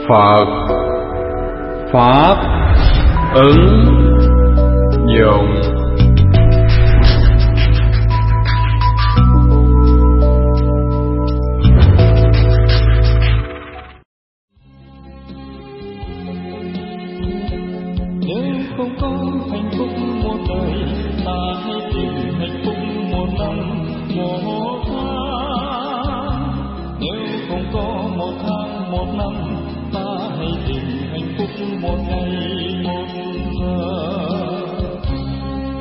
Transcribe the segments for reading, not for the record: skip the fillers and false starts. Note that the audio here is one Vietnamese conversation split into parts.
Phật, Pháp ứng dụng. Nếu không có hạnh phúc một đời, ta hãy tìm hạnh phúc một năm một tháng. Nếu không có một tháng một năm, ta hãy tìm hạnh phúc một ngày một giờ.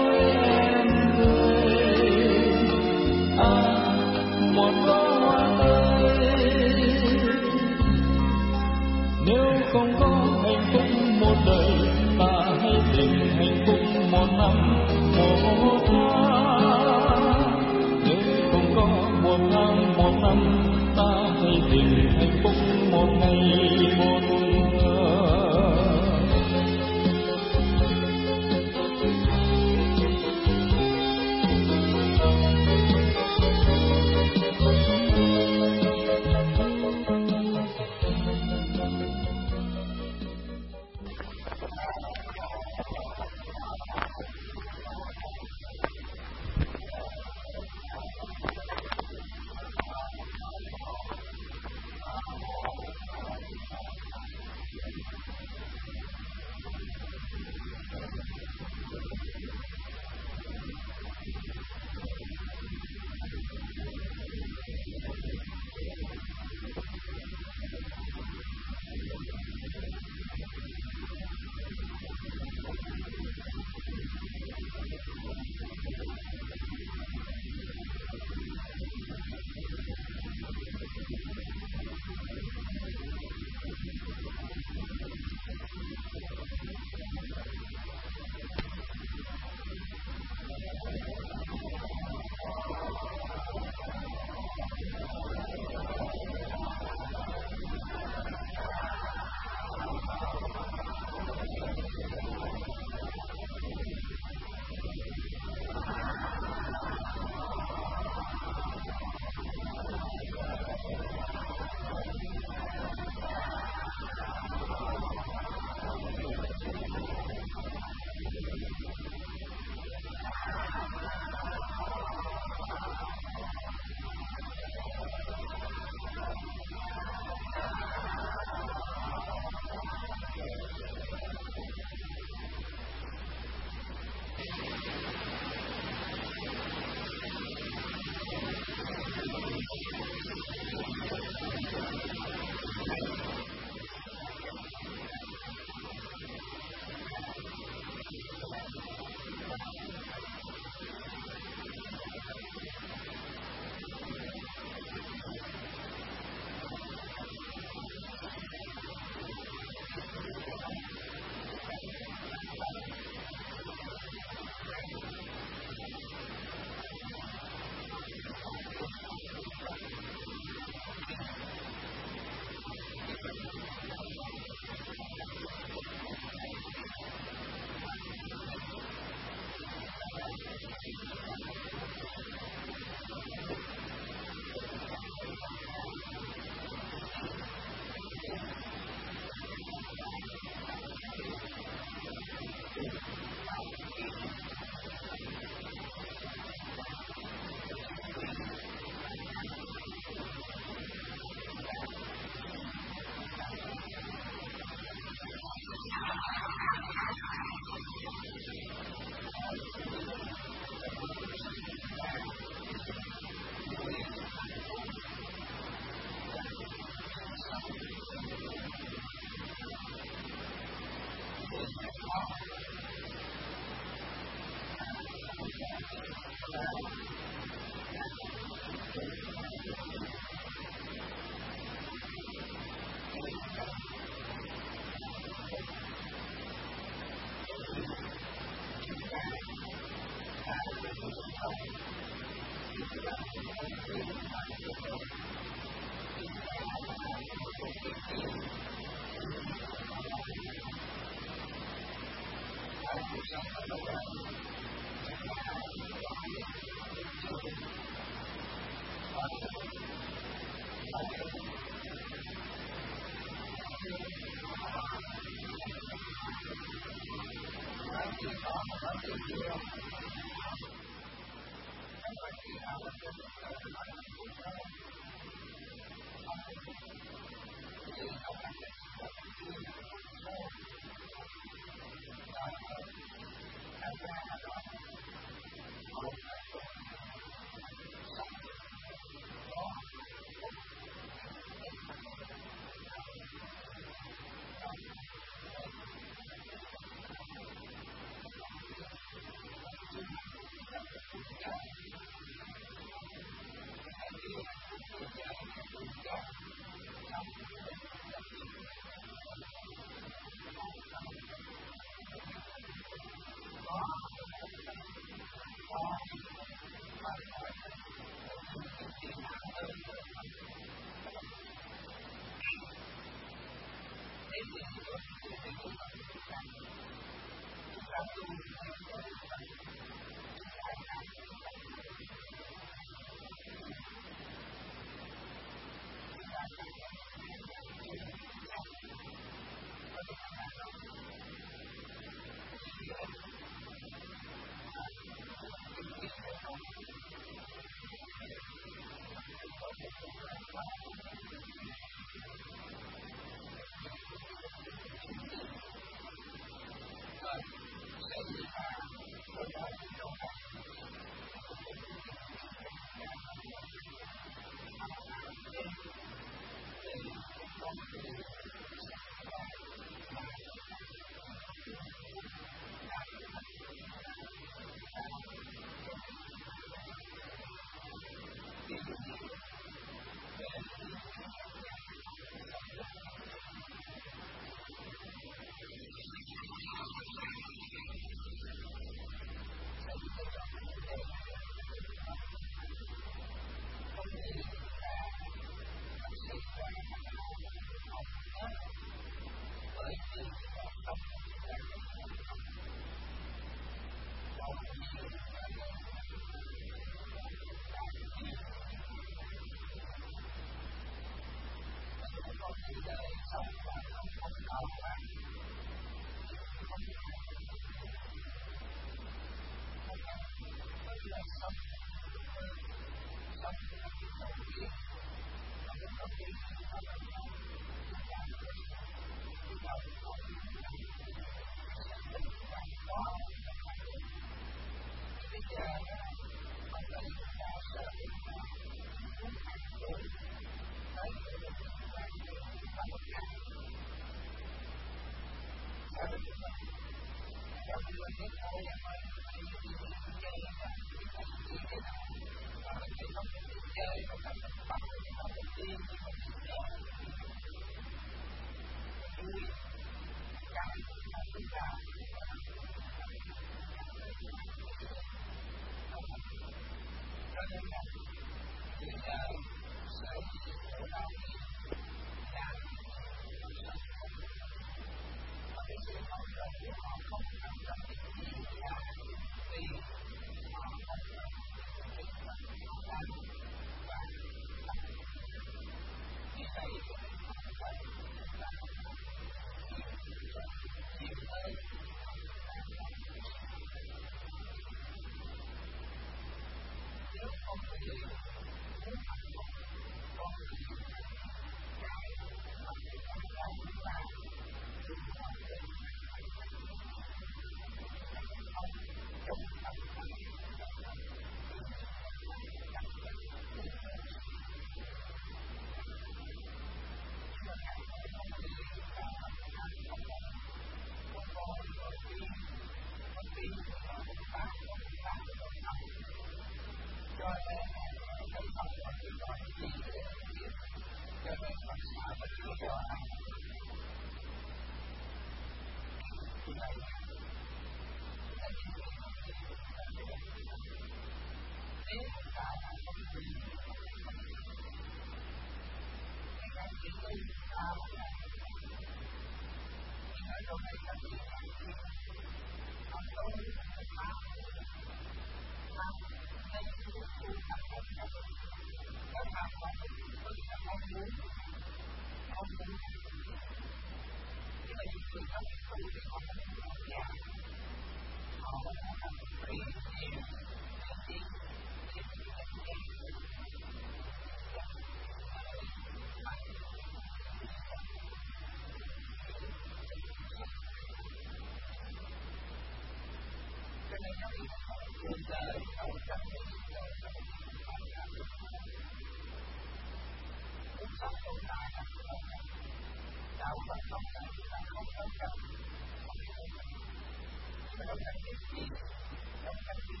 Hãy subscribe cho kênh Ghiền Mì Gõ để không bỏ lỡ những video hấp dẫn.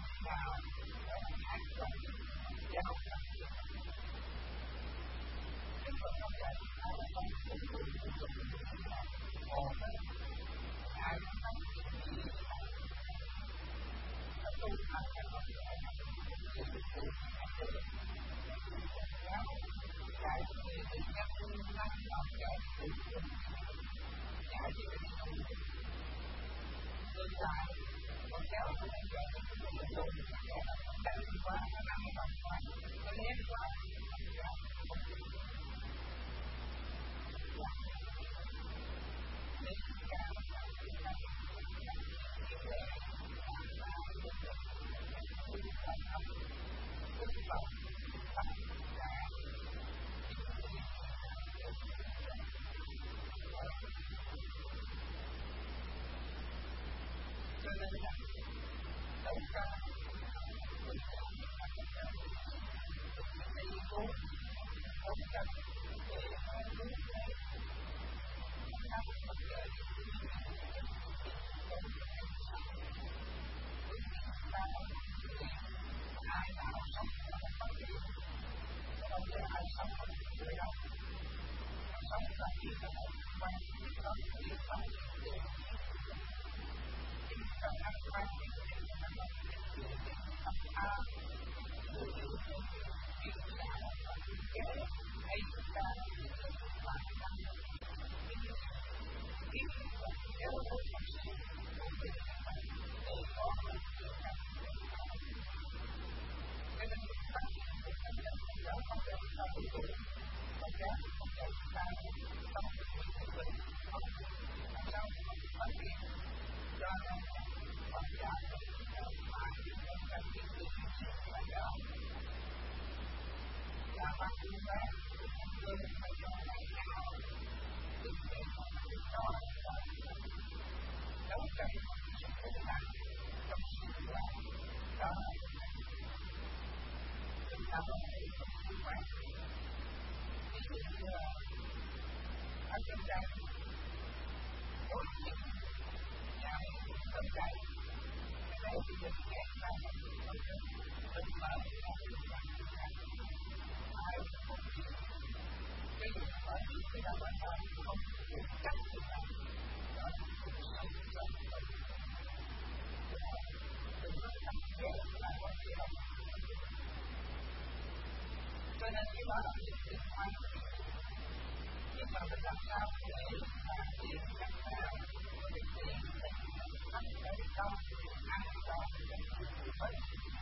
Cho nên cái đó là việc tuyệt vời. Nhưng mà mình làm sao để hoàn thiện cách nào có được tiền để ăn cái công ăn cho những người bệnh.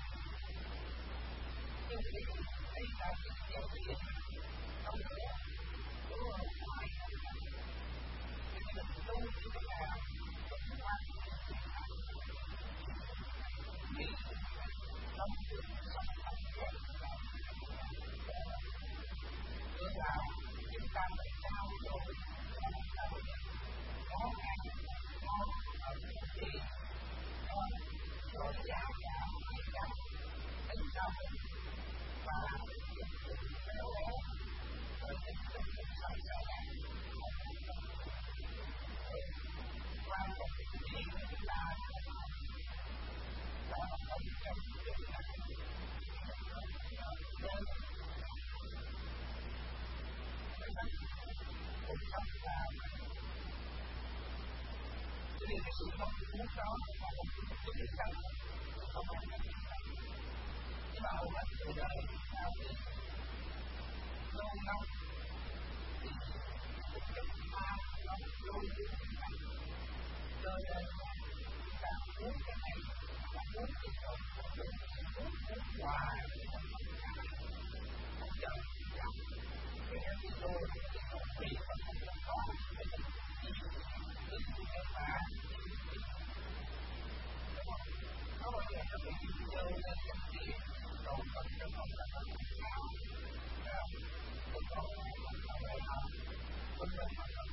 Nhưng vì đây là những điều kiện không nữa đúng không phải thì mình tu như thế nào mình quan vì không được sống thành công nữa là chúng ta phải trao đổi có ăn ngon ở những gì ngon rồi giáo giáo hay giáo tính sao và những sự khéo léo rồi những sự sẵn sàng quan trọng nhất là không trong việc này cũng không là vì cái sự mong muốn đó là một cái điều cần không phải nhưng mà hầu hết người đời nào thì lâu lâu thì cũng chẳng ai nó luôn cho nên ta muốn cái này ta muốn cái đó muốn hoài không chờ chẳng thì em đi tôi thì không bị và không có cái mà nó bao giờ nó bị dơ lên cái gì rồi còn nó không là nó không sao không có người học không nên mà nó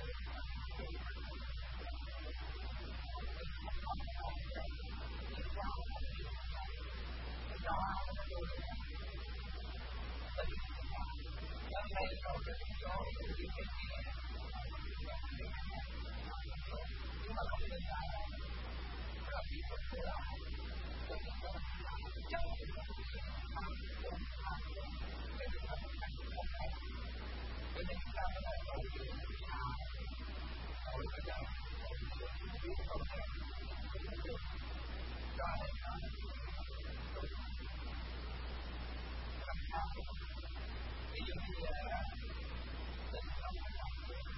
đây rồi cái số những cái gì nhưng mà không nên là bị bất cứ là cái chấp nhận cho nên chúng ta phải là cầu chuyện rồi bây giờ biết không thể cho nên nó làm sao ví dụ như là tình không phải làm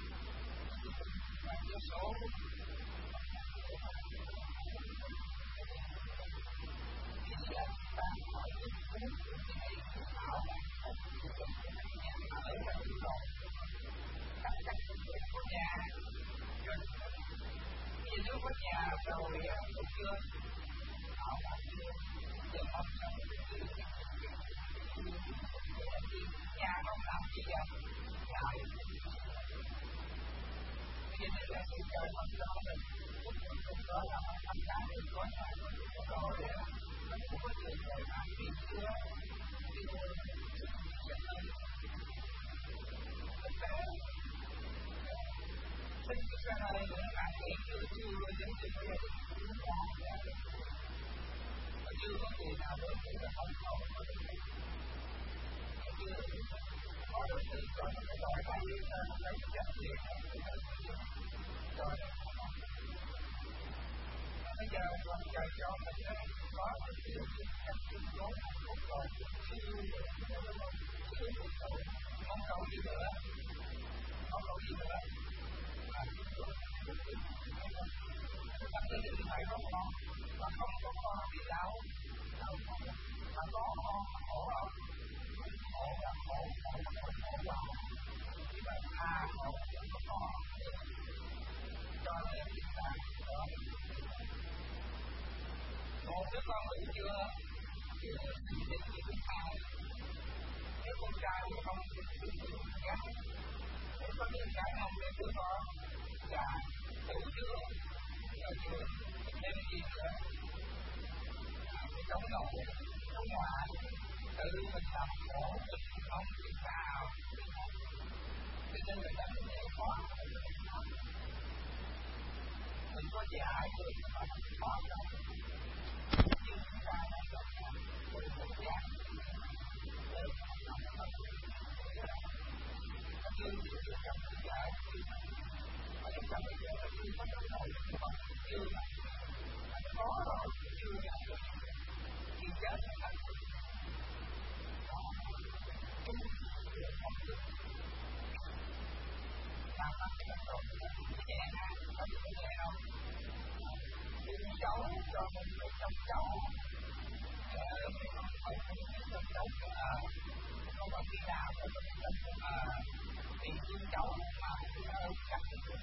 và cái số thì là ta hỏi những cuốn của cái này bảo là không có nhà ở là đúng rồi tất cả những người có nhà cho khi nếu có nhà rồi cũng chưa họ bảo chưa để không sống nhà không làm gì vậy lại cho nên là cái trời không cho mình cũng đó là thăm cá mình có nhà rồi nó cũng có chuyện rồi mà khi chưa khi tôi sẽ lên thực tế sinh ra đời nữa là hiện chưa đến từ bây giờ chúng ta mà chưa có người nào đến thì là không có có được thì có cái đòi hay lấy chất liệu rồi bây giờ còn trời cho mình có cái điều kiện trong tương đối hạnh phúc rồi siêu không cầu gì nữa không cầu gì nữa tập thể hiện phải có con và không có con thì đau mà có con khổ không khổ là khổ vào thì bạn khổ không có con cho nên chúng ta có một đứa con trong nội trong ngoài, tự mình làm khổ mình không chịu vào, cho nên người ta mới dễ khó. Mình có giải được mà không khó đâu, nhưng chúng ta đang gặp một cuộc giác để không có chưa được trong cái giải mà chúng ta bây giờ là chưa có cái nội mà chưa là có rồi chưa là chưa chết là thành làm ăn cái rồi nhẹ nhàng có gì có nhẹ đâu đừng cháu cho mình được trong cháu mình không phải trong cháu không có khi nào có trong thì chúng cháu mà chắc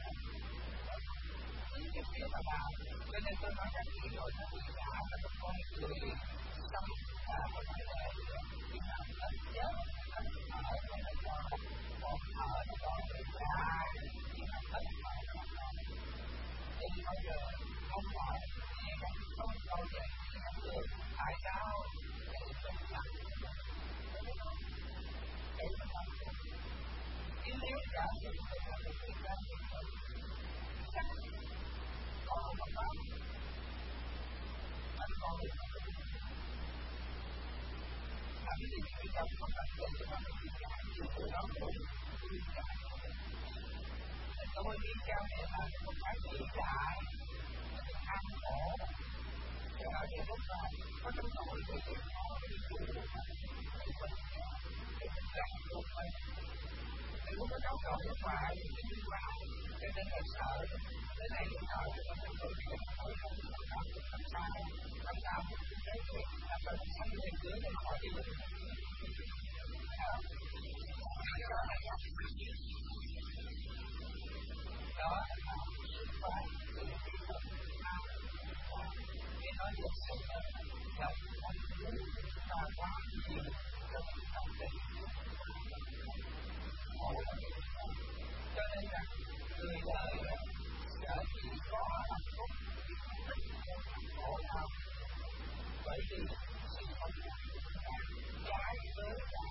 những cái việc mà làm cho nên tôi nói rằng khi rồi nó bị giả là một con người xong có thể là khi nào nó chết nó ở đây là do còn thở nó còn người dài khi nào tất cả thì bây giờ không hỏi không bao giờ được tại sao để chúng ta để chúng ta chứ nếu giả sử mình là một người ra thì chắc có một pháp anh còn được anh thì người ta không cần để cho nó bị giải chứ từ đó cũng bị giải tôi biết cha mẹ là một cái bị giải ăn khổ để ở đây lúc này có trong nội thì nó bị chủ để mình gắn được mình lúc đó cháu còn nước ngoài thì đi vào cho nên là sợ cái này cũng sợ cho nên tôi chuyện tôi không làm được làm sao một cái chuyện làm sao mình sống lên dưới để khỏi đi được đó là sức khỏe sự kỹ thuật để nói được sự là con muốn ta quá nhiều trong tâm tình cho nên là người đời sợ chỉ có hạnh phúc khổ đau bởi vì sự không trái với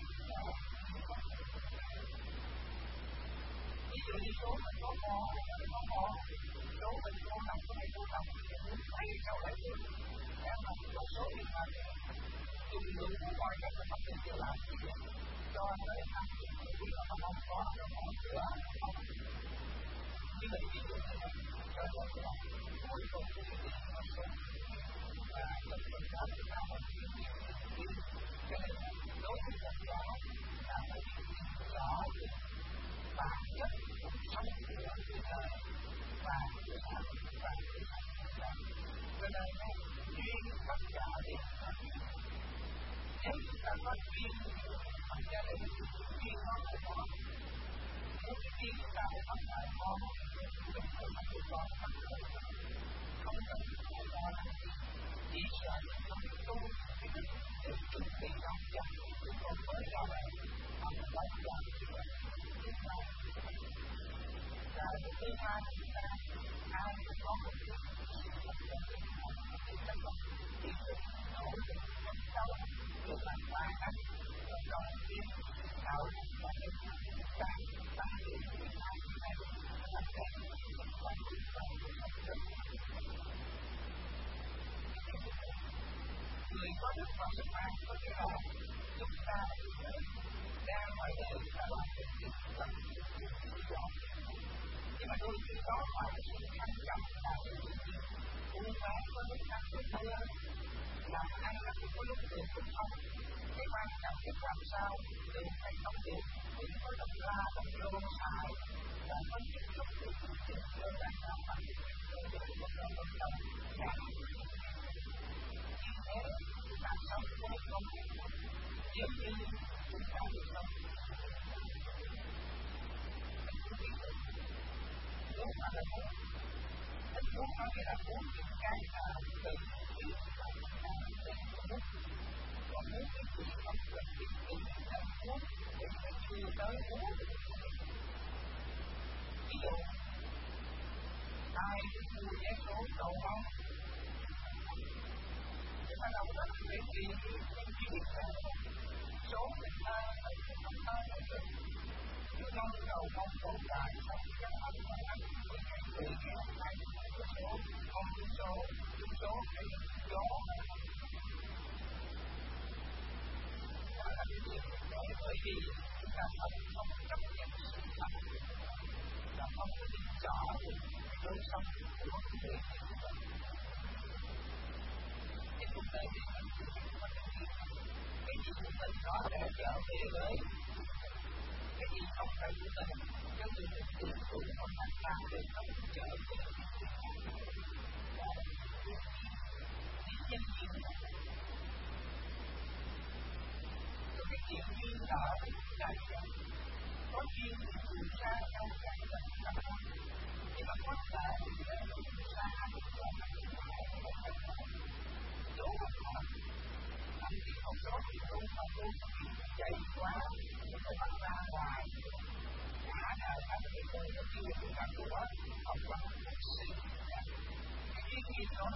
ví dụ như số mình có con số mình cô nằm có này cô nằm thấy sao lại được em là một số điện thoại dùng đủ mọi cách để mà mình chưa làm gì cho tới ăn thì nó không có nó không chữa như vậy ví dụ như là cho nên là mỗi một cái gì nó sống và tất cả chúng ta phải cho nên đối với cuộc đó là phải rõ được bản chất cuộc sống của người đời và của xã và của xã cho nên nó duyên tất cả đều có nếu chúng ta có duyên trong gia đình duyên nó phải có nếu cái duyên chúng ta phải bắt lại con mình phải bắt được con không cần phải lo lắng gì chỉ sợ không tu cái đức để chuẩn bị trong gia đình con mới ra đời mà mình lấy ra chúng ta là cái thứ hai chúng ta ai cũng có một chút chúng ta có ý thức nỗ lực phấn đấu được làm ba cách rồi đầu tiên tạo và những cái tăng cường cái hai này là cái quan trọng người có đức và sức mạnh có nghĩa là chúng ta đang ngoài đời ta làm được việc rất rõ nhưng mà đôi khi đó phải là sự thành trọng là buôn bán có lúc ăn được thưa làm ăn là cũng có lúc được cũng không cái quan trọng là làm sao để thành công được cũng có đồng ra đồng lô xài và có những lúc được thực cho đại gia phải được một đồng đồng giảm như thế làm sao có một công việc nếu như chúng ta được sống muốn mà là muốn thích muốn có nghĩa là muốn những cái tự nhiên và muốn còn muốn cái gì không cần biết tự là muốn để phải chưa tới muốn ví dụ ai cũng mua vé số cầu không chúng ta đâu có khi chúng ta không chấp nhận sự thật và không có biết rõ được lối sống của người như vậy. Thì chúng ta biết cái gì của mình có thể trở về với cái gì không phải của mình, cái gì mình tưởng tượng của mình làm để không trở về và nhân duyên rồi cái chuyện duyên nợ là có duyên thì người ra trong cái tình cảm nhưng mà có thể người ra chỗ họ thậm chí một số thì tu mà tu chạy quá thì phải bắt ra ngoài cả đời các cái người nó chưa được các của học văn một sự cái duyên đó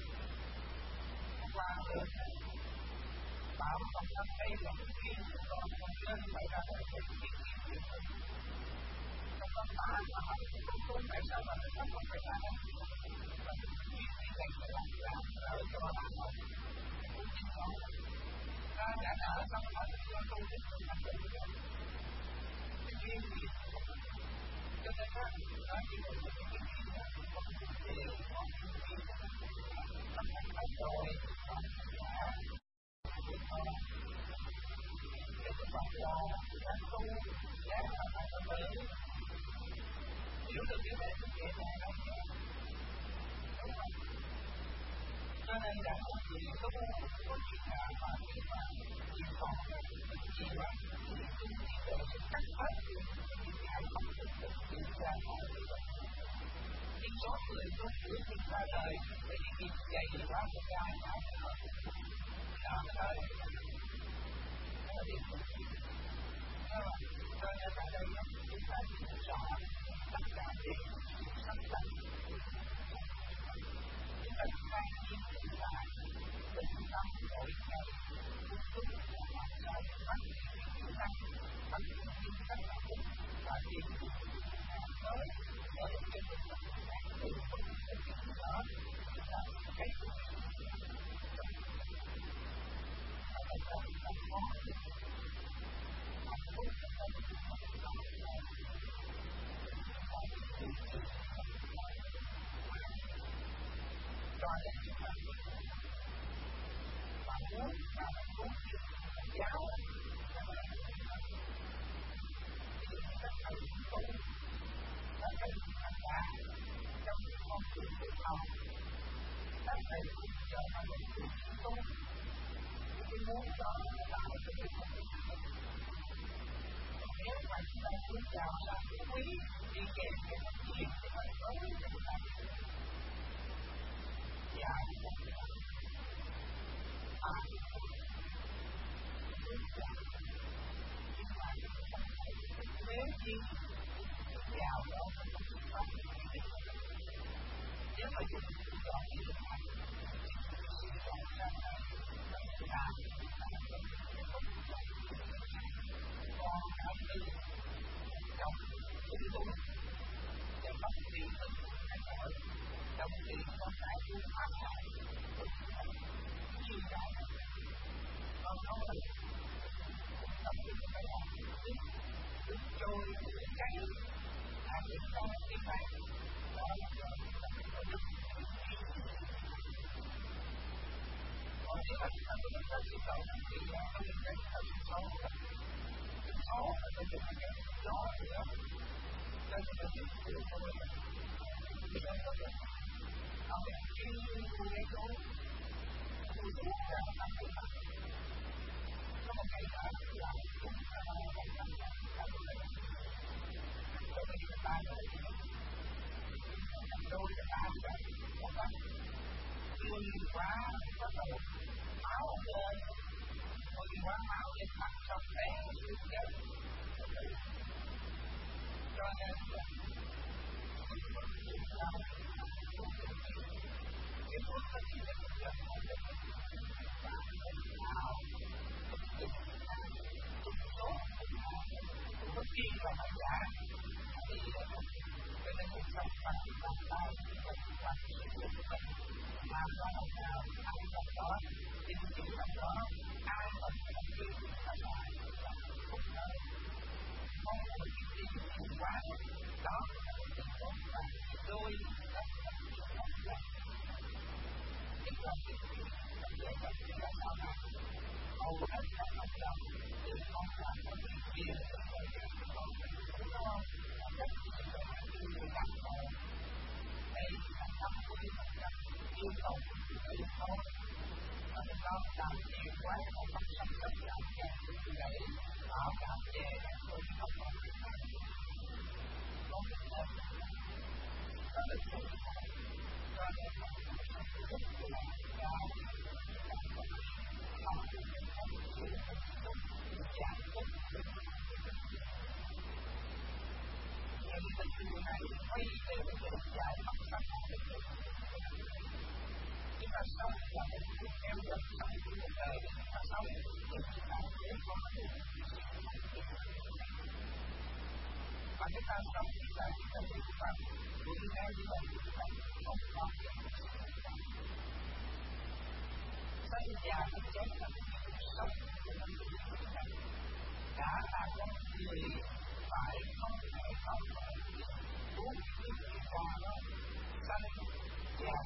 qua được bảo không tâm đây là cái duyên của con không nên phải ra đời cái duyên của mình không có phải mà hỏi con tại sao mà nó không phải ra đây và cái duyên này dành phải làm đỡ cho bạn không cũng chính đó ta đã đỡ xong rồi cho tu đến sự thành tựu cái duyên gì cho nên đó nói như vậy cái duyên là không đều có cái duyên tâm thành phải rồi để cho bạn là đang tu giá là phải tâm lý hiểu được cái này cũng dễ dàng đâu nhé đúng không? Cho nên là một chuyện tu có chuyện nào mà khi mà chuyện còn là chuyện mà chuyện tu thì để cho cắt hết chuyện nào không được chuyện ra khỏi nhưng số người tu của chúng ta đời bởi vì việc dạy quá một cái mà đó là đó là điều của chuyện cho nên tại đây chúng ta hiểu rõ tất cả việc sắp tận chúng ta khai nhiên tự tại tình tâm mỗi ngày phút phút và làm sao phát triển kỹ năng tăng cường cách làm việc và tìm tới để cho chúng ta tự phân tích cái đó là cái của cho nên chúng ta và muốn và muốn giáo thì các thầy tu các thầy tham gia trong những con đường của họ các thầy cũng cho họ một sự tu cái muốn đó là tạo cho cái không nếu mà chúng ta muốn chào sang cái quý đi kèm cái phát triển thì phải có cái chúng ta dạy cho chúng ta nếu như vào đó nếu mà chúng ta chọn cái điều này thì chọn ra là chúng ta còn cảm thấy trong cái tu để phát triển mình thay đổi trong khi con cái chúng ta lại chia sẻ con nói là tập trung phải làm đứng trôi cháy hay những con cái này đó là do có đức còn nếu mà chúng ta có đức đó thì cầu thì nó có những cái thật xấu cái xấu là tôi dùng cái gió thì đó cho nên là những điều của mình thì nó có được họ sẽ chuyên của cái chỗ tôi thuốc ra năm mươi năm có một ngày đó là chúng ta có một ngày năm là tôi lấy cho nên là ta rồi đôi là ta rồi một năm yêu nhiều quá bắt đầu máu lên bởi vì quá máu lên mặt xong té xuống chân cho nên là cái thuốc nó chỉ là một lần và nào tụt số cũng có chi và phải trả cho nên cuộc sống bằng bàn tay bằng sự của mình làm ra một nào ai làm đó tin chỉ làm đó ai mà làm gì là phải phúc đó sống như vậy là niết bàn, cũng ngay như vậy là không có gì sinh già và chết là sống của mình đã là con người phải không thể không thể muốn cái gì ra đó sanh già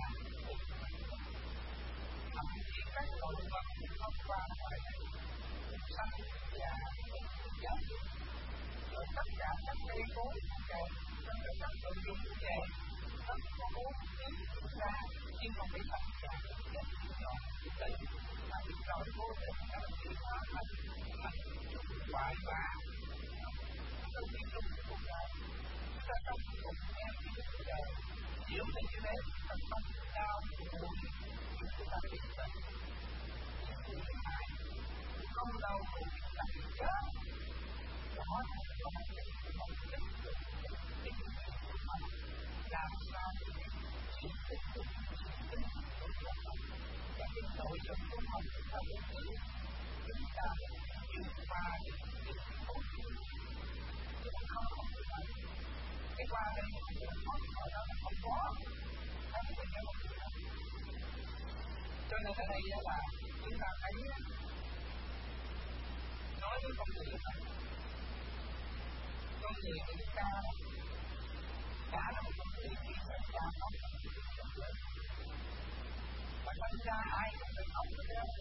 thậm chí các loài vật không qua ngoài sanh già già rồi tất cả các cây cối cũng vậy, tất cả các nội dung cũng vậy, tất cả bốn tiếng cũng ra nhưng không bị sanh già chết nhỏ tự mà bị rồi vô tình các sự hóa thành hoại bạ trong những lúc cuộc đời chúng ta trong cuộc em những cuộc đời hiểu về như thế là không đau buồn chúng ta bị bệnh những sự hại không đau buồn ta bị chết đó là không thể không thích làm sao chỉ thích và cái nội dung của mình là một thứ chúng ta vượt qua được khổ chứ không được vậy cái qua đây ở đó nó không có không có cái một điều cho nên ở đây là chúng ta thấy nói với con người của chúng ta đã là một con người khi sinh ra không và sinh ra ai cũng phải học được đó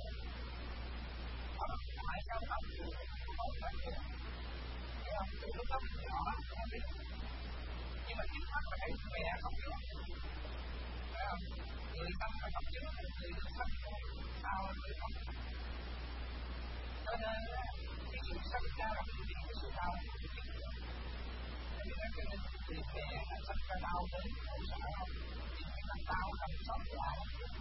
tại sao học được không phải được thì học từ lúc học nhỏ em biết nhưng mà trước mắt là thấy mẹ học trước phải không người tâm phải học trước người sinh sau người học cho nên cái sự sinh ra là cái sự đau cho nên người mẹ sinh ra đau đến khổ sở không thì người ta đau lòng xót lại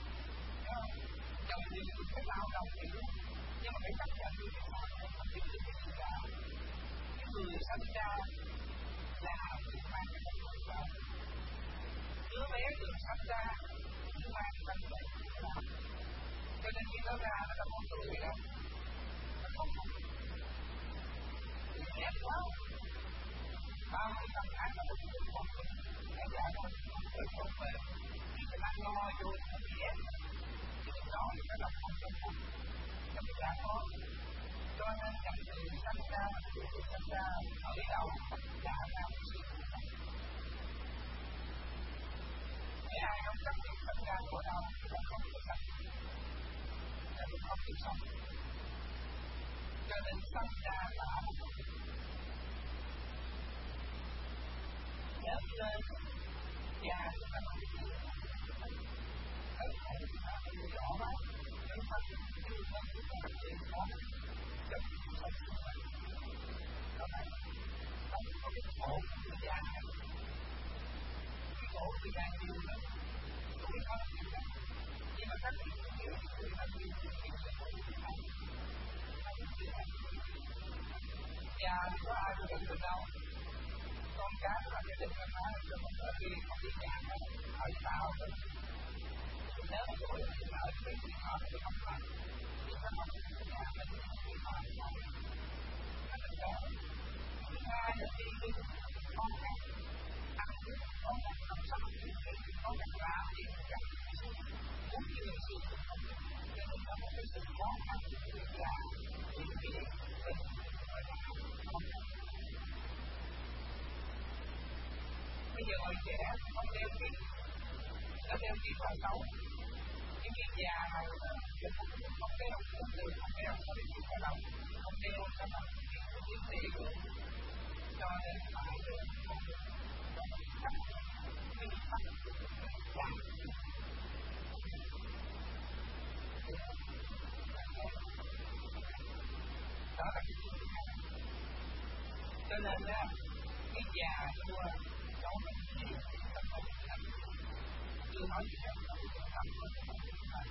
trong những cái đau đầu hiểu nhưng mà phải chấp nhận những cái đau để mà biết được cái gì cả cái người sinh ra là người mang cái bệnh của vợ đứa bé được sinh ra cũng mang cái bệnh của vợ cho nên khi nó ra nó là con tuổi đó nó không có thì ghét quá bao nhiêu năm tháng là một người con em đã con người con về thì người ta lo vô không ghét đó thì nó là không trong cuộc trong đã có cho nên rằng người sinh ra ở đâu đã ra một sự cái ai không chấp nhận sinh ra của đâu thì nó không được sống là mình không được sống cho nên sinh ra là một lớn lên già chúng ta không được hết thảy chúng ta không được rõ lắm nếu mà chúng ta chưa có chúng ta phát triển có trong cuộc sống của mình đó là không có cái khổ của thời gian này cái khổ của thời gian nhiều lắm cũng biết có nhiều lắm nhưng mà các bạn cũng hiểu người ta nhiều chuyện sẽ khổ của người ta già thì có ai có được được đâu con cái là cái định là nói cho mình ở kia không đi nhà nữa ở tạo rồi nếu mà tôi ở cái chuyện họ thì không phải thì nó không có nhà mình thì họ thì không nó mình có thứ hai là khi con cái ăn con cái làm sao con cái làm gì chẳng muốn như người xưa không cho nên có một cái sự khó khăn của người già những cái gì phải làm không bây giờ người trẻ không đeo kính nó đeo kính vào xấu những cái già này không đeo không được không đeo sao để chịu cái đầu không đeo sao mà không biết gì được cho nên phải được không được cái bắt già đó là cái chuyện cho nên là cái già xưa cháu mình gì tâm không làm chưa nói gì hết tâm không làm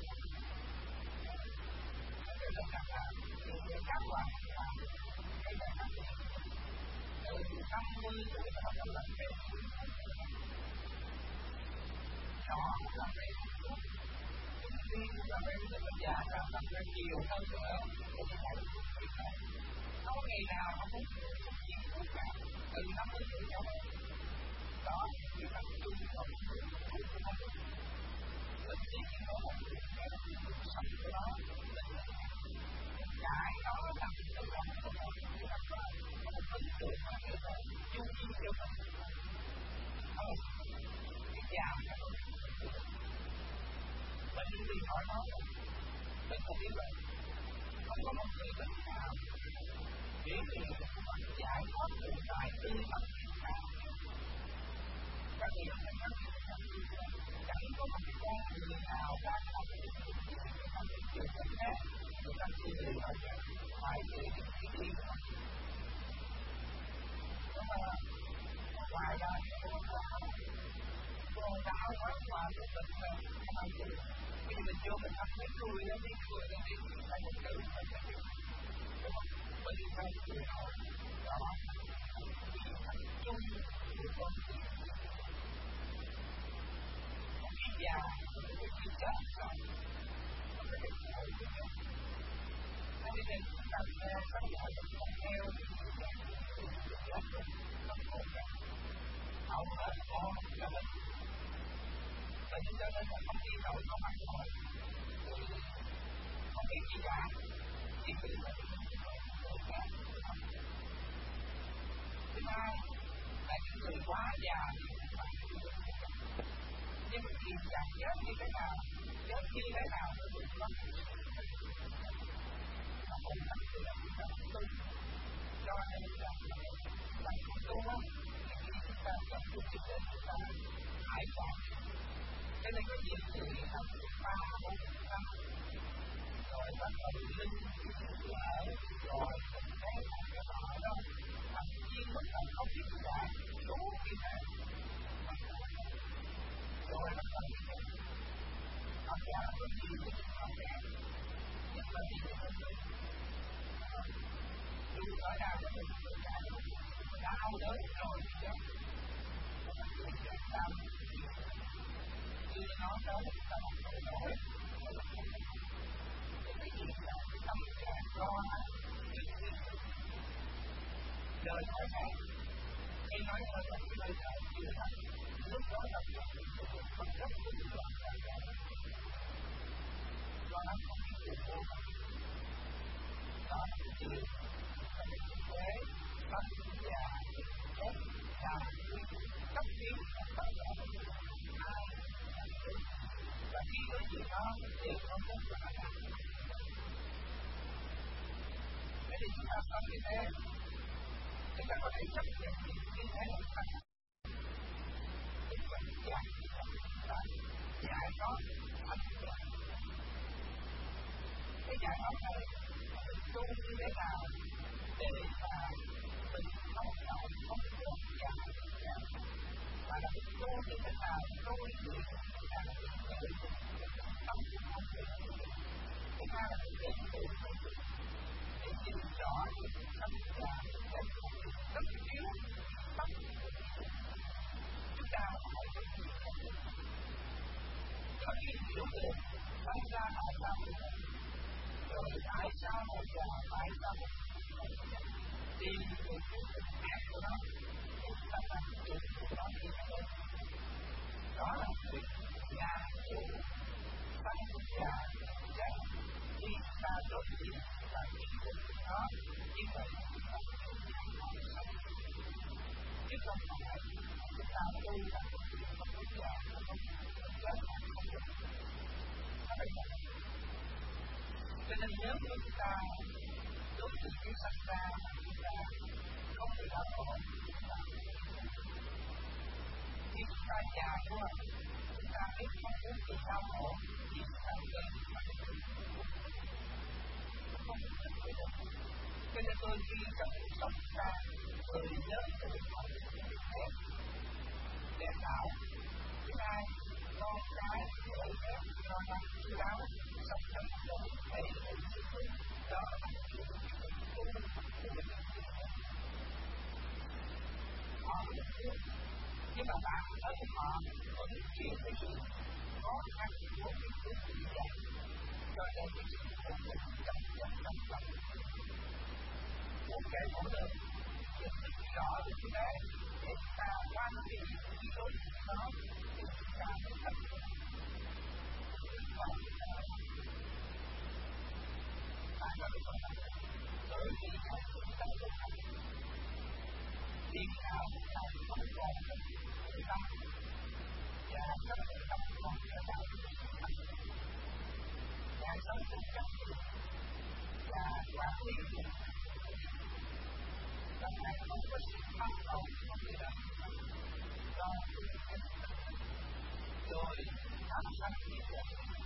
cái là các bạn những các bạn cái là các bạn từ 50 tuổi bắt đầu làm cái nhỏ làm cái khi chúng ta phải già ra làm cái nhiều hơn nữa thì phải không nghe ngày nào nó cũng chuyện tất cả từ 50 tuổi trở lên. Đó thì tập trung vào một người của nó. Mình chỉ có một người cái sống của nó, cái đó là cái lòng của nó, cái đó là một ấn tượng mà người ta chú ý cho mình. Cái giàu là mình đi hỏi nó, mình không biết rồi, không có một người bệnh nào để giải thoát được tại tư tâm cả. Các người không có chẳng có một con người nào đang làm được chuyện khác, người ta chỉ người hỏi rằng phải về cái gì đó. Đó là ngoài ra con đau quá qua được bệnh là không ai chịu. Khi mình vô mình ăn cái cười lên đi, phải một tự mình phải chịu. Mình phải chịu nổi. Đó là thành chung của con người. Một cái già, một cái chết rồi. Một cái khổ của mình. Thế nên chúng ta theo các loại con heo, không khổ cả. Hậu hết con là mình. Và chúng ta nên là không đi nổi có mặt nổi. Không biết gì cả. Chỉ vì là người khác. Thứ hai là những người quá già thì không phải. Nhưng mà khi chẳng chết như thế nào, chết như thế nào nó được lắm. Nó không thật sự là chúng ta không tu. Cho nên là không tu á. Thì chúng ta gặp được sự đến chúng ta hải quản. Cho nên có nhiều người năm 3, 4 năm rồi bắt đầu linh lỡ rồi cái này cái nọ đó thậm chí bất thần không biết gì cả đủ như thế rồi bắt đầu học giả có nhiều cái học giả nhất là gì hơn dù ở nào có một người cả đau đớn rồi thì đó người chết tâm khi nó tới là một người nổi cái gì là cái tâm trạng lo lắng đời khỏi này khi nói thôi là cái lời nói chưa thật lúc đó là phần rất của những đoạn lo lắng không biết được vô đó là cái chuyện là cái thực tế tâm già chết già cấp tiến và tất cả ai và khi có chuyện đó thì không có quả nào. Thế thì chúng ta sống như thế, chúng ta có thể chấp nhận như thế là thành chúng ta giải thoát thành quả. Cái giải thoát này mình tu như thế nào để mà mình không phải không có giải mà là mình tu như thế nào tôi nghĩ là mình tâm không thể thứ hai là mình để nhìn rõ những tâm là rất yếu tâm chúng ta phải có khi hiểu được tại sao tại sao rồi tại sao một giờ tại sao thì cái ác của nó chúng ta làm được của nó thì đó là việc nhà chủ tăng già chết khi ta đối diện và những việc đó như vậy chúng ta không thể sống chứ không phải chúng ta tu là không có già không chết không được cho nên nếu như chúng ta đối tượng cái sạch ra mà chúng ta không thể đau khổ khi chúng ta già quá chúng ta biết không muốn bị đau khổ thì chúng ta cần phải không thể được cho nên tôi khi trong cuộc sống ta người lớn từ họ để tạo thứ hai con cái để phép cho nó chú đáo sống trong cuộc để sự tu đó là họ nhưng mà bạn ở họ vẫn chịu cái sự khó khăn của cái sự như vậy cho nên cái sự khổ trong lòng một cái để chúng ta quan niệm cái đối tượng đó thì chúng ta mới tập trung vào tại sao được không? Bởi vì trong chúng ta tu hành tiền nào chúng ta không còn cái tâm và các tâm còn trở lại và sống thực chất và quản lý trong này không có sự bắt đầu trong người đó do rồi tham sân như vậy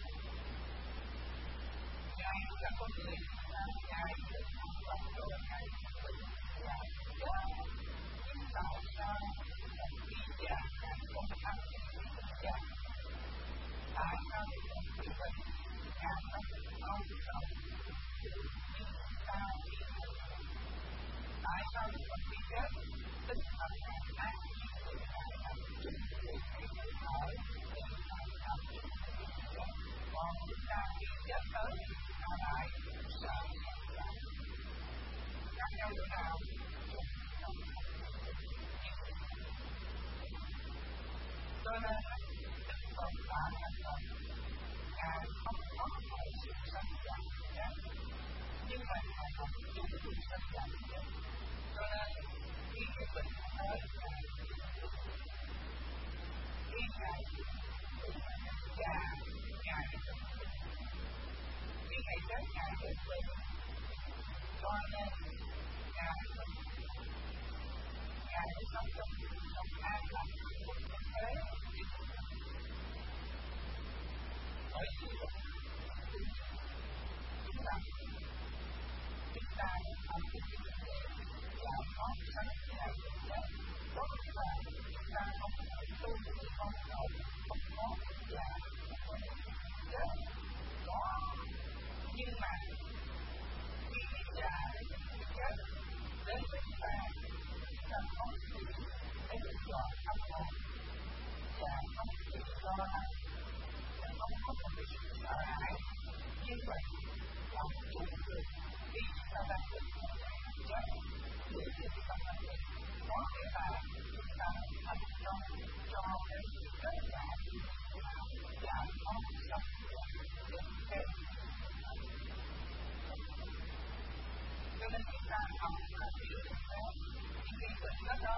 Ngài là con người Ngài được tham vọng rồi Ngài là do nhưng tạo sao là khi già Ngài không tham những già tại sao như vậy Ngài không đau đầu ta tại sao còn bị chết tinh thần Ngài ác nhưng Ngài làm chung với cái hỏi còn chúng ta khi chết tới ta lại sợ khác nhau chỗ nào cho nên Đức Phật đã thành công Ngài không có mọi sự sanh giảm chết nhưng mà Ngài không chủ sự sanh giảm chết cho nên khi cái bệnh tới khi Ngài già Ngài khi Ngài chết Ngài được bệnh cho nên Ngài phải sống trong an lạc của thế bởi vì chúng ta ở cái vấn đề là có sẵn Ngài được chết đó là chúng ta không phải tu không cầu không có là không có chết có nhưng mà khi già chết đến với chúng ta không chỉ để được dò tâm hồn và không chỉ lo lắng và không có một cái sự sợ hãi như vậy là chủ được khi chúng ta đang được chết để chúng ta đang được có thể là chúng ta thành công cho cái kết quả và có sống được thêm cho nên chúng ta không có hiểu được những cái bệnh đó đó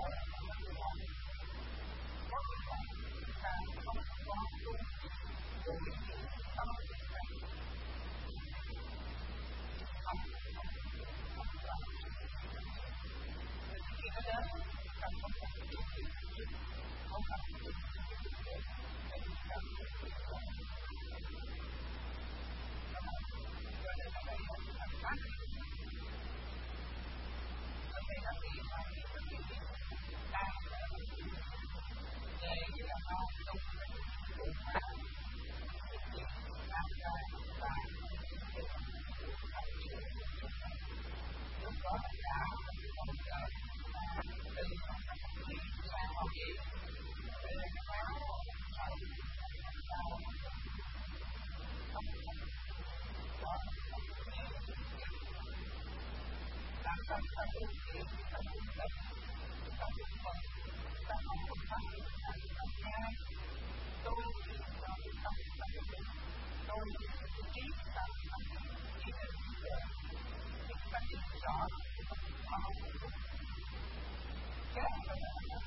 có cái phần chúng ta không có tu của những tâm của chúng ta không làm khi nó đến chúng ta không có tu không làm tu để chúng ta cho nên là đây là một thành phát đây là cái mà mình đang để như là nó không được làm ra và lúc đó đã không chờ từ sang học gì để nó làm sao ta thực hiện ta thực tập ta thực tập ta không có phát hiện ta thực nghe tôi thì ta thực tập ta thực tập tôi thì trí ta thực tập chỉ là trí tuệ chúng ta nhìn rõ mà không có thực chết là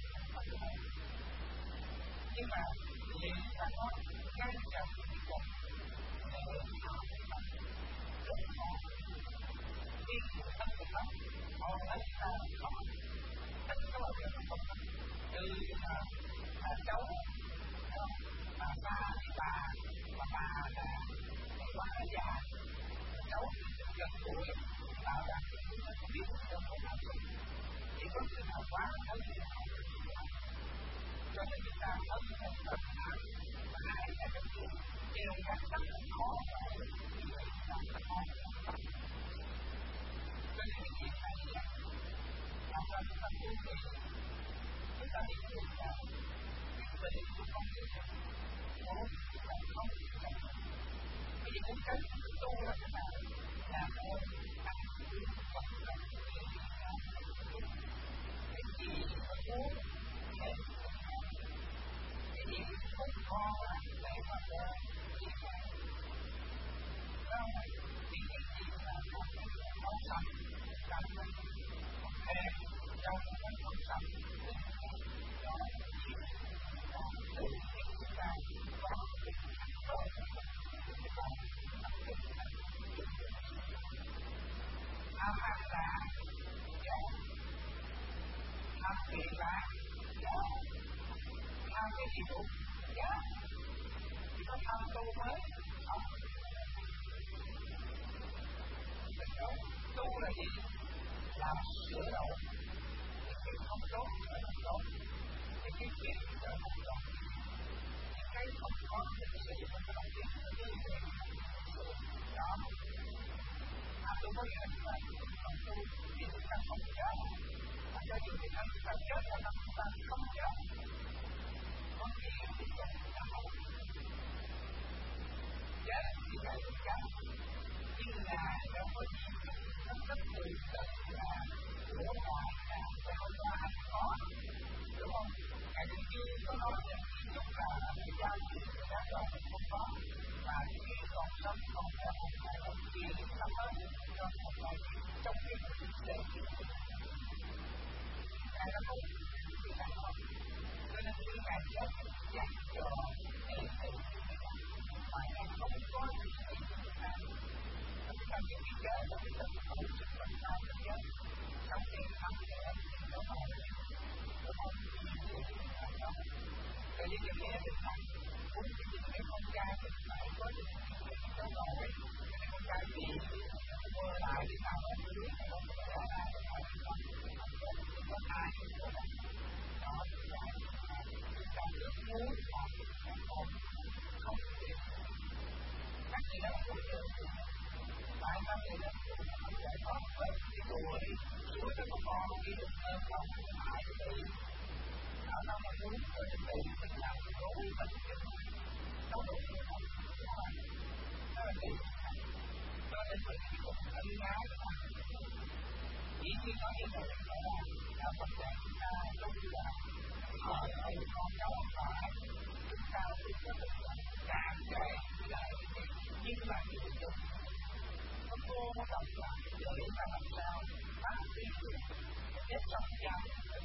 nhưng mà liệu ta có ngăn chặn cái cuộc để nó rất khó khi tâm thực tập họ thấy ta có tất cả mọi việc không từ cháu bà ba thì bà mà bà là quá già cháu gần tuổi bảo là không biết đâu có làm gì chỉ có sự nào quá thấy cho nên chúng ta có những cái tập hạng và hai cái tập trung đều các rất khó và làm khó cho nên cái chuyện này là sao chúng ta tu về chúng ta hiểu được là cái bệnh của con người vốn là không được tránh bởi vì muốn tránh tu là thế nào là ôn ăn uống vận động cái gì tiền bạc, tham cái gì cũng chỉ có tham tu mới không. Tu là gì? Làm sửa đổi những cái không tốt trở nên tốt, những cái chuyện trở nên tốt, những cái không có thực sự trong cái lòng tin của người về đó. Tu có nghĩa là chúng ta không tu thì chúng ta không chết, mà cho dù thì chúng ta chết là chúng ta không chết. Có nghĩa là chúng ta không chết thì phải được chết, nhưng là đâu có gì nó rất từ từ là của ngoại là theo qua anh có, đúng không? Ngày trước kia có nói là kiến trúc là cái giao diện của các loại không có, và khi còn sống còn là một cái ông tiền tâm ơn cho một loại trong cái để cái nó không thì là không. Cho nên khi ngày chết dành cho để mà em không có gì để chúng ta trong những cái chết là chúng ta không sức mạnh nào được chết trong cái tâm để nó hỏi nó không cho nên cái nghĩa được thành cũng như những cái con trai thì phải có những cái nổi cái con trai gì mơ lại thì nào em biết không có lại thì nào không có ai đó là chúng ta được muốn làm không được các gì đó cũng được. Tại sao thì là không giải thoát với cái đùa đi suốt cho con đi được hơn không hại đi ở đâu mà muốn ở trên đây mình làm đối với mình đâu được không nó là gì cho nên mình chỉ có ân ái chỉ khi nói như vậy là vấn đề chúng ta trong là ở con cháu phải chúng ta phải có một càng kể lại nhưng mà như vậy nó vô nó đọc lại để chúng ta làm sao phát triển được cái dòng dàng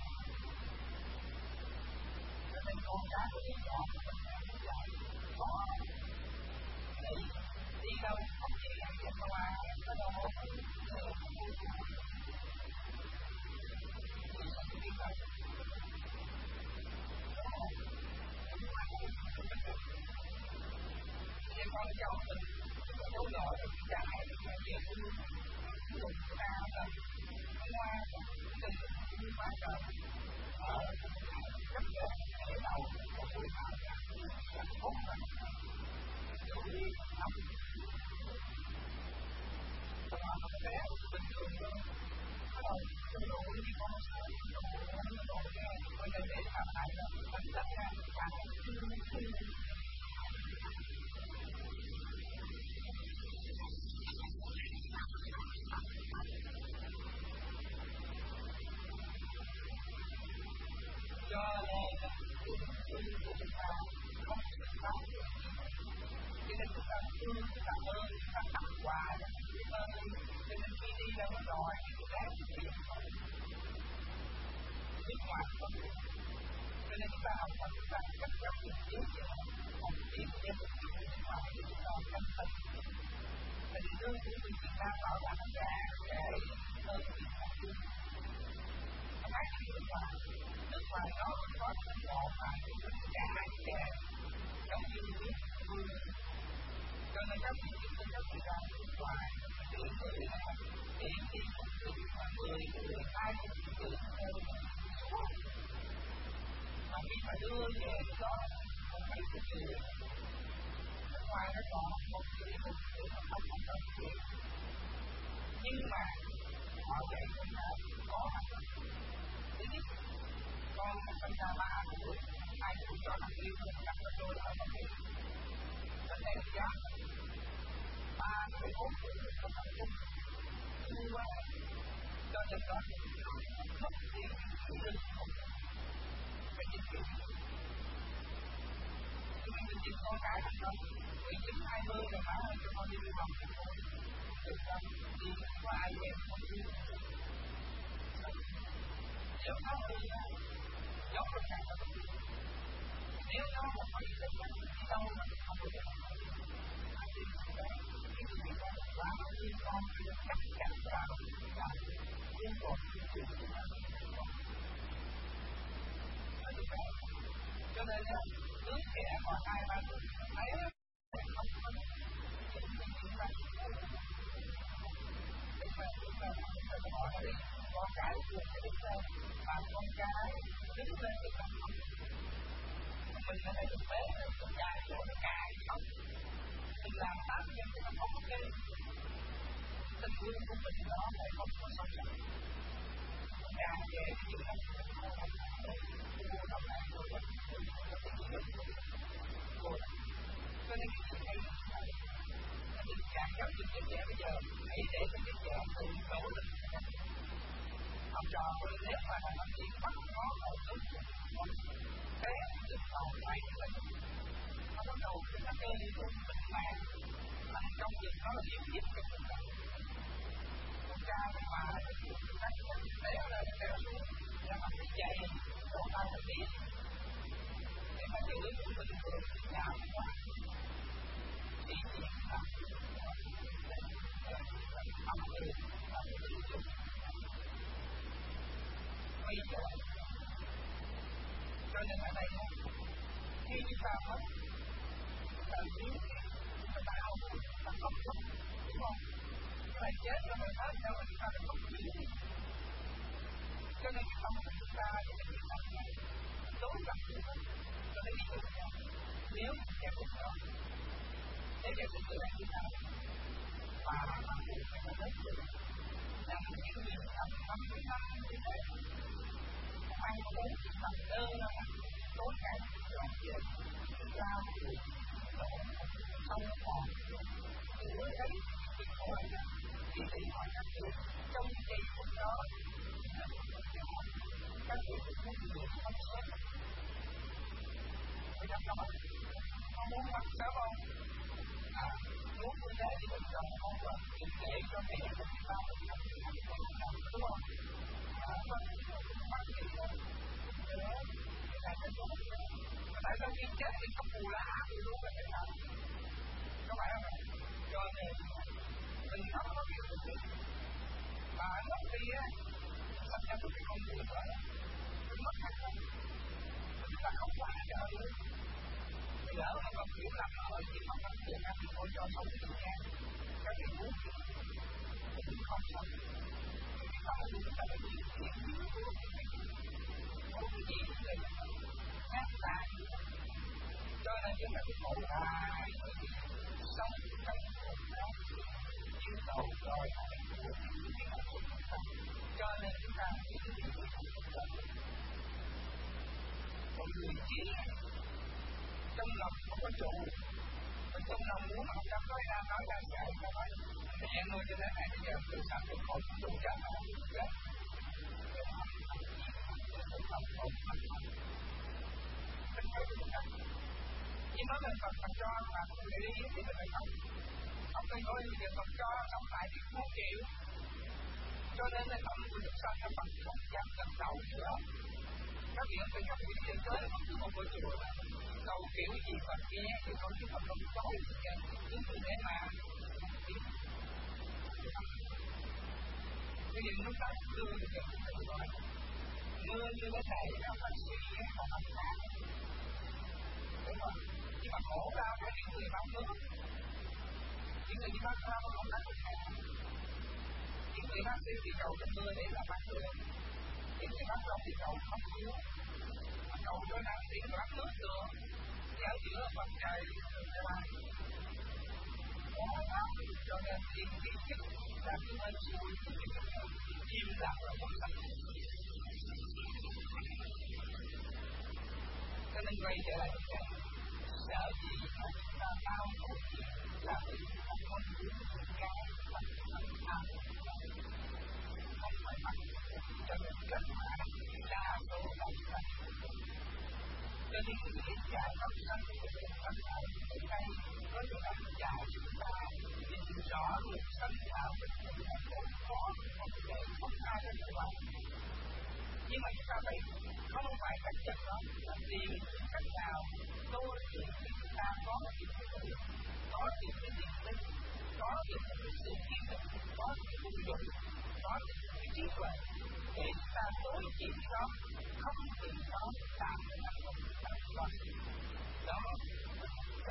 cho nên con cái của chúng ta mình dạy có đi đâu không chỉ là cái công an có đâu có con cháu mình dấu nổi được cái trái mà việc dùng ta là hoa tình như ba trời ở rất là để đầu của người ta là tốt lắm đủ đi không và nó bé bình thường hơn bắt đầu tôi đủ đi con sao nó đủ ra bây giờ để làm lại là mình tất cả càng cho nên chúng ta không thể phát được cho nên chúng ta thương, chúng ta ơn, chúng ta tặng quà cho nên khi đi đâu nó đòi cái khác thì không nước ngoài không được cho nên chúng ta học tập chúng ta cách chấp được tiếng cho một tiếng thêm một chút nước ngoài để chúng ta cẩn thận tình thương của người Việt Nam bảo là nó ra để hơn Việt Nam chung nó phải đi nước ngoài nó có những bộ mà chúng ta trả trẻ giống như nước mưa cho nên các vị chúng ta rất là nước ngoài để người để khi một người mà 10 người 20 người mà khi mà đưa về đó không phải cái chuyện nước ngoài nó còn một người mà không có chuyện nhưng mà họ dạy chúng ta có hành động thứ nhất con chúng ta 3 tuổi 2 tuổi cho thằng yêu mình đặt cho tôi ở một cái vấn đề giá 3 tuổi 4 tuổi có tập trung vui quá cho nên đó mất đi sự linh hồn cái chính trị chúng mình chỉ có cái là không 19, 20 rồi mà cho con đi học được không đi qua ai em không đi nếu nó đi giống như này nếu nó một cái gì đó đi đâu mà không được cái gì đó và nó liên quan đến chắc chắn vào và liên quan đến chuyện của nó thấy không có chúng ta họ nó đi con cái của chúng ta và con cái đứng lên được làm không mình ở đây thực tế con trai của nó cài không mình làm 8 nhân thì nó không ok tình yêu của mình đó lại không có sống sạch con trai về thì chúng ta không có mua đồng này rồi cho nên cái chuyện này mình càng giáo dục cho trẻ bây giờ hãy để cho cái trẻ tự nỗ lực học trò nếu mà làm gì bắt nó vào tốt thế được vào quay lên nó bắt đầu nó kêu luôn mình mà trong việc nó là điểm nhất cho chúng ta con trai mà nó téo lên téo xuống là mà cái dạy đổ tay là biết để mà chửi của mình thường nhào quá chỉ là âm lượng và tự dụng bây giờ cho nên ở đây khi chúng ta mất chúng ta biết chúng ta đau chúng ta không thích đúng không cái này chết cho người khác cho chúng ta không biết cho nên cái tâm của chúng ta thì chúng ta đối lập chúng ta cho nên ví dụ nếu kẻ cũng đó nếu kẻ cũng là chúng ta và mà cũng phải có đất được là những người làm tâm chúng ta như thế ai cũng làm đơn là tối ngày làm việc chúng ta thì không còn giữa đấy thì hỏi thì hỏi các việc trong giây phút đó các việc cũng nhiều không sớm người ta nói con muốn mặc sớm không muốn như thế thì mình không có để cho mẹ của chúng ta đúng không mặc gì thôi tại sao khi chết thì không bù lá thì luôn là cái nào có phải không cho nên mình không có biết được mà nó kia sắp ra một cái con người đó mình mất hay không mình ta không quá trời nữa lỡ mà còn kiểu làm ở thì không có tiền các thì thôi cho sống tự nhiên các thì muốn thì không sống thì ta luôn ta phải biết chuyện không cái gì cũng là khác lạ cho nên chúng ta phải khổ lại sống trong cuộc đó yêu cầu đòi hỏi của chúng ta cho nên chúng ta phải biết một người trí trong lòng không có trụ mình trong lòng muốn học tập nói ra dạy ra nói mẹ nuôi cho thế này bây giờ từ sao tôi khổ không đủ trả nó không được chết mình thấy được không nhưng nói lên phần cho mà không để ý thì mình phải không phải nói bây giờ phần cho sống lại thì không chịu cho nên là tổng của chúng sanh nó bằng không dám lần đầu nữa các vị phải gặp những chuyện tới là không có chịu là cầu kiểu gì phần kia thì con chứ phần không có gì cả cứ như thế mà bây giờ lúc đó đưa được cái tự gọi mưa như thế này là phải suy nghĩ và học khác đúng không nhưng mà khổ đau với những người bán nước những người đi bán rau không đánh được hàng những người bán siêu thì cầu cho mưa để là bán nước những người bán rau thì cầu không mưa mà cầu cho nắng thì bán nước được giáo giữa mặt trời ra cho nên thiên kiến chức là cái ơn xuôi chim lạc là một sạch cho nên quay trở lại cái sợ gì mà chúng ta bao một chuyện là vì không có những cái mặt ăn không phải mặt cho nên kết quả đa số là chúng ta cho nên cái giải pháp sanh của chúng ta hiện nay với những anh giải chúng ta nhìn rõ được sanh đạo của chúng ta không có một cái không ai có thể làm nhưng mà chúng ta phải không phải cách chất đó là tìm cách nào tôi tìm chúng ta có những cái có những cái niềm tin có những cái sự kiên định có những cái dụng có những cái trí tuệ để chúng ta đối diện đó không vì nó tạo ra một cái đó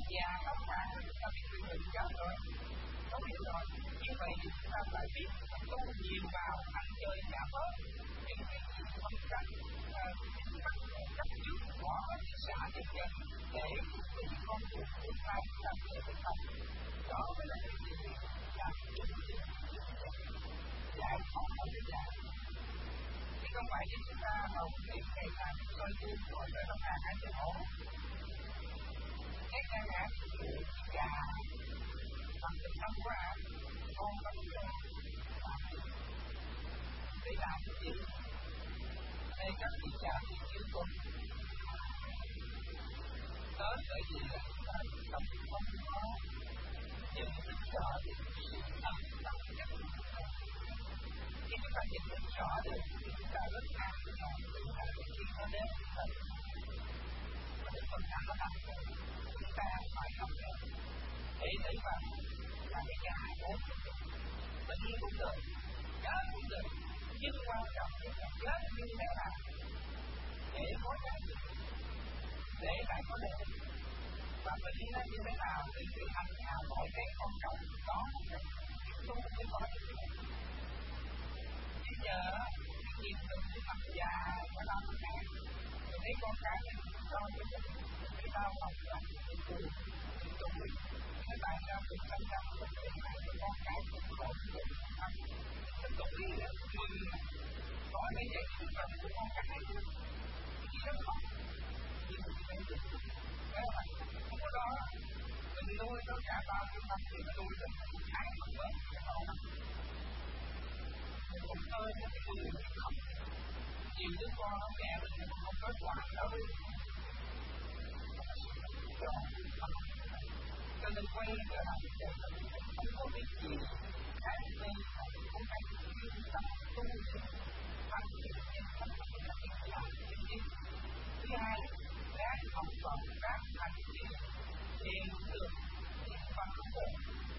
già tóc bạc chúng ta biết mình chết rồi, không hiểu rồi. Như vậy thì chúng ta phải biết tu nhiều vào ăn chơi trả bớt những cái gì không tránh cách trước của thị xã nhân dân để cùng con cuộc tương lai chúng ta sẽ thành công. Đó mới là cái gì làm giải phóng ở cái giải. Thì không phải như chúng ta hầu như ngày càng soi gương của đời đồng hàng hay chỗ cái nhà ngã già bằng tình tâm của ạ con có vấn đề để làm cái gì đây các vị cha thì chữ con tới bởi vì là chúng ta không có nhận thức rõ được tâm tâm chất khi chúng ta nhận thức rõ được chúng ta rất an toàn chúng ta khi nó đến và những phần nào nó nằm rồi chúng ta phải học được để đẩy vào là cái nhà vốn tự nhiên cũng được chết cũng được nhưng quan trọng là chết như thế nào để có giá trị để lại có lợi và mình đi như thế nào để sự hành hạ mọi cái quan trọng đó tôi mới có được bây giờ nhìn từng cái mặt già và nó khác mình thấy con cái cho cái đau lòng là tôi cái tại sao mình sinh ra một cái này của con cái cũng còn được ăn mình cũng đi là mừng có cái giải thích cần của con cái thì rất khó nhưng mình thấy được cái là không có đó mình nuôi nó cả bao nhiêu năm thì nó nuôi được một tháng mà bớt cái đó mình cũng ơi nó cái người không nhiều đứa con nó mẹ mình không có quản đâu cho nên quay trở lại để không có biết gì khác nên không phải chuyên tâm tu phát triển nhân tâm là việc làm chính trị. Thứ hai là học tập các hành vi thiền cũng được, thiền văn cũng được,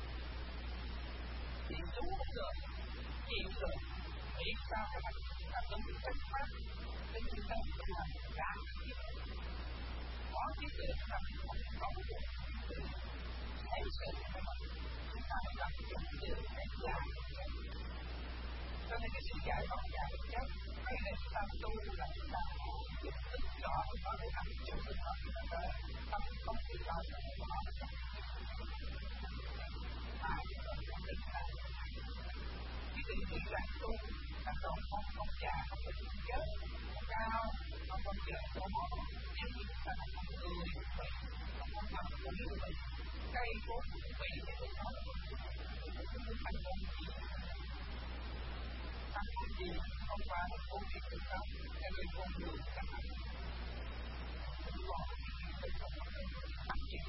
thiền chú cũng được, thiền được. Biết sao các bạn là đúng cách pháp để chúng ta tự làm cảm biết có trí tuệ là không có được thấy sự của mình chúng ta phải làm chuẩn được để làm cho nên cái sự giải phóng giải chất hay là chúng ta tu là chúng ta nhận thức rõ nó để làm chuẩn được nó thì nó tâm không tự lo cho nó mà chúng ta không định là cái tình nghĩ là tu là còn không già không phải chết không cao không bao giờ có nhưng chúng ta không người không làm của mình cây vốn bị cái của nó không thành công gì thành công gì không phải là cố gắng của nó cho nên con người các bạn cũng có cái phát triển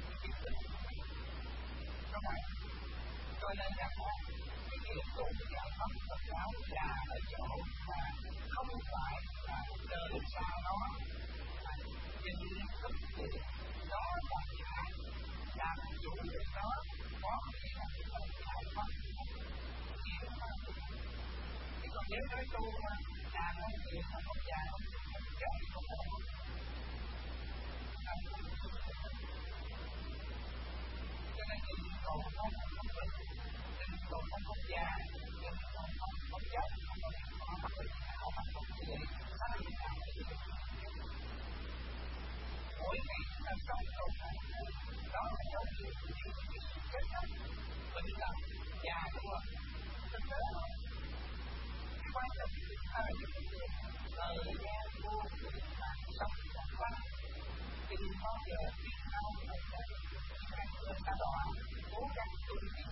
các bạn cho nên là cái việc tu giải phóng Phật giáo là ở chỗ mà không phải là đời sau đó mà nhìn thức được đó là giả làm chủ được đó có nghĩa là cái phần giải phóng thì còn nếu nói tu mà làm công việc mà không già không chết không ổn cho nên cái cầu không được còn không già nhưng không chết không có bệnh nào mà không thể sai nào mỗi ngày chúng ta sống cầu đó là dấu hiệu của những sự kết hợp bệnh tật già đúng không? Thực tế cái quan trọng của chúng ta là những người thời gian vô cùng bạn sống một văn thì đừng bao giờ biết đâu là các người ta đòi cố gắng tu luyện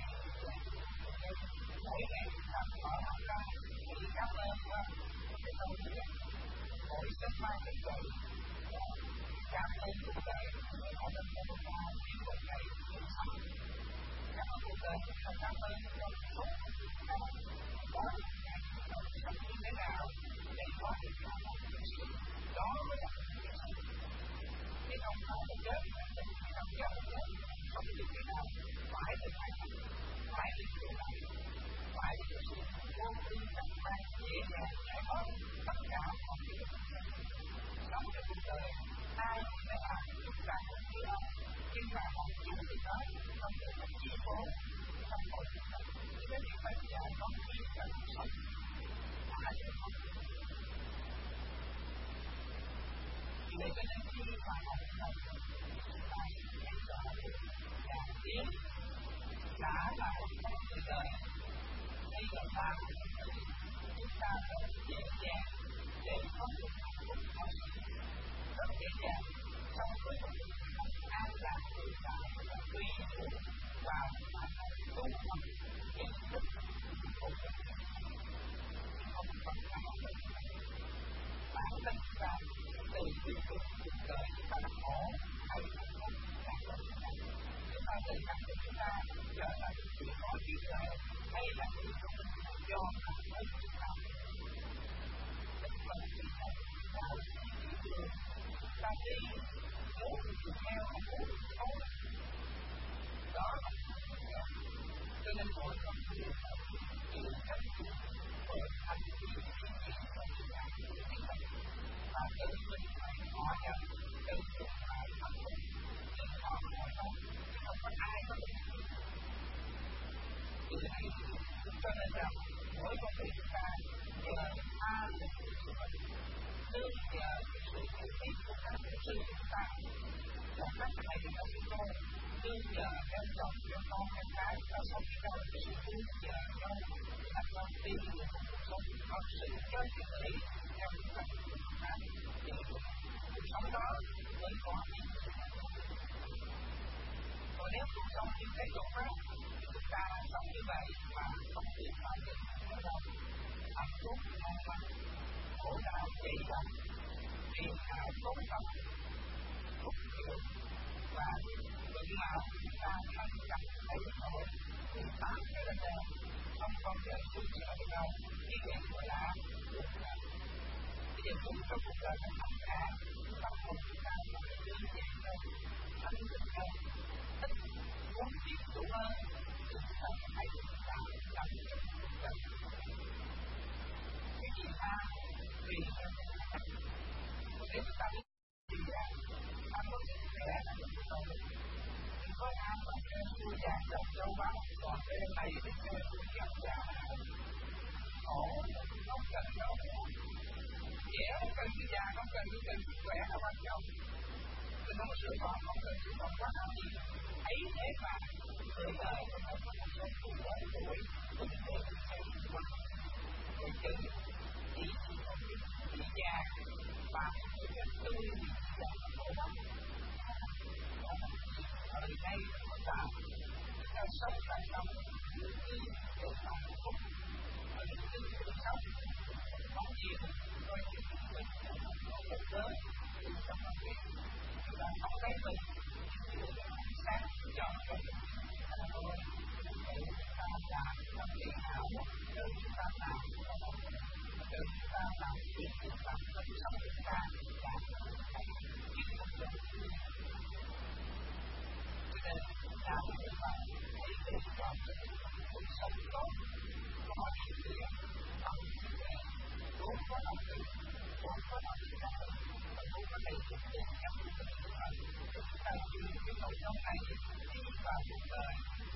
mỗi ngày chúng ta mở mắt ra thì cảm ơn quá cái tâm niệm mỗi giấc mai thức dậy cảm ơn cuộc đời họ đã cho chúng ta những một ngày những sống cảm ơn cuộc đời chúng ta cảm ơn những phút chúng ta có những ngày sống như thế nào để có được những sự đó mới là những sự cái không có một chết không chết một chết không được thế nào phải được phải phải được thế nào phải được sự vô tư chẳng phải dễ dàng giải thoát tất cả mọi việc sống trong cuộc đời ai cũng phải làm chúng ta cũng hiểu học này ta hãy trở về nhà tiến đã là một người đời. Đây là ba chúng ta rất dễ dàng để có được hạnh phúc thật sự, rất dễ dàng trong với một an lạc tự tại và tùy thuộc vào khả năng tu hành nhận thức của mình. Không còn nào bản thân ta từ việc cuộc đời chúng ta đã khổ hay hạnh phúc là có chúng ta tự cảm thấy chúng ta trở thành chỉ có trí tuệ hay là chỉ có do cảm thấy chúng ta tất cả chúng ta tạo trí tuệ ta đi muốn theo muốn không đó là cho nên mỗi con người tự cách bởi thành trí của chúng ta và tự mình phải hỏi rằng tự mình phải hạnh phúc tự họ hỏi không chứ không có ai có thể tự này cho nên rằng mỗi con người chúng ta nhờ tha lực của mình nương nhờ sự hiểu biết của các sư chúng ta một cách thầy của chúng tôi nương nhờ em chồng em con em cái và sống trong sự nương nhờ nhau là con tim của cuộc sống có sự chân lý theo những cách của chúng ta thì cuộc sống đó mới có ý nghĩa. Còn nếu cuộc sống như thế tục đó chúng ta sống như vậy mà không biết bao giờ ở đâu hạnh phúc an lành khổ đau dậy dần phiền não tốn tâm khúc hiểu và bệnh nào chúng ta thân gặp thấy nổi thì tám cái lần này không còn giờ suy trở được đâu như vậy gọi là cuộc đời. Bây giờ muốn cho cuộc đời nó thành ra tâm hồn chúng ta phải đơn giản hơn thanh tịnh hơn ít muốn biết đủ hơn chúng ta hãy tạo tâm trong cuộc đời. Cái gì ta tùy theo nếu chúng ta biết thì là ta có thể khỏe là được rồi. Đừng có ai mà kêu tôi già dọc châu báu còn cái này thì kêu tôi già già khổ không cần đâu. Trẻ không cần cái già, không cần cái khỏe là quan trọng. Đừng có sửa con, không cần sửa con quá làm gì. Ấy thế mà người đời không có một số tuổi lớn tuổi cũng để thấy quá. Người chữ thì chỉ có bị già và cái tươi bị già khổ lắm. Ở đây chúng ta sống tại trong những cái điều hạnh phúc ở những cái cuộc sống không nhiều đôi khi mình có một lớn thì trong một cái chúng ta không thấy mình sáng chọn cho mình để chúng ta làm trong cái ảo để chúng ta làm để chúng ta làm việc chúng ta trong sống chúng ta làm cái chuyện của mình. Cho nên ta phải làm để chúng ta cuộc sống tốt có ý nghĩa bằng trí tuệ vốn có động lực vốn có động lực và vốn có thể thực hiện các cuộc đời chúng ta dùng cái nội dung này đi vào cuộc đời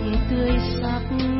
tươi sắc.